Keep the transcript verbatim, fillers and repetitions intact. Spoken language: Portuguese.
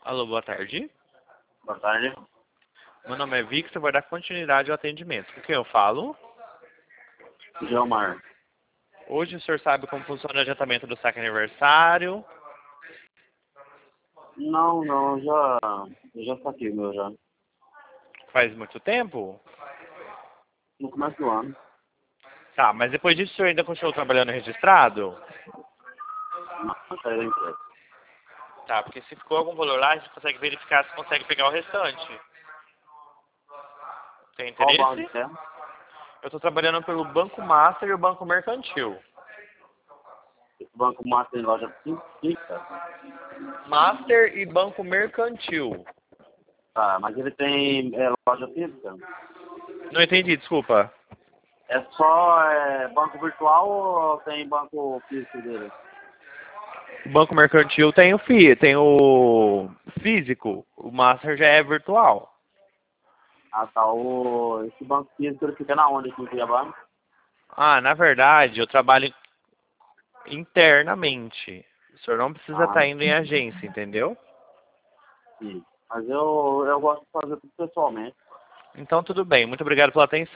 Alô, boa tarde. Boa tarde. Meu nome é Victor, vou dar continuidade ao atendimento. Com quem eu falo? Gilmar. Hoje o senhor sabe como funciona o adiantamento do saque aniversário? Não, não, já, já saquei o meu já. Faz muito tempo? No começo do ano. Tá, mas depois disso o senhor ainda continuou trabalhando registrado? Não, saí da empresa. Tá, porque se ficou algum valor lá, a gente consegue verificar se consegue pegar o restante. Tem Qual banco interesse? que é? Eu estou trabalhando pelo Banco Master e o Banco Mercantil. Esse banco Master em loja física? Master e Banco Mercantil. Tá, mas ele tem é, loja física? Não entendi, desculpa. É só é, banco virtual ou tem banco físico dele? O Banco Mercantil tem o F I I, tem o físico. O Master já é virtual. Ah, tá. O, esse banco físico ele fica na onde aqui em Cuiabá? Ah, na verdade, eu trabalho internamente. O senhor não precisa Ah, estar indo em agência, entendeu? sim. Mas eu, eu gosto de fazer tudo pessoalmente. Então, tudo bem. Muito obrigado pela atenção.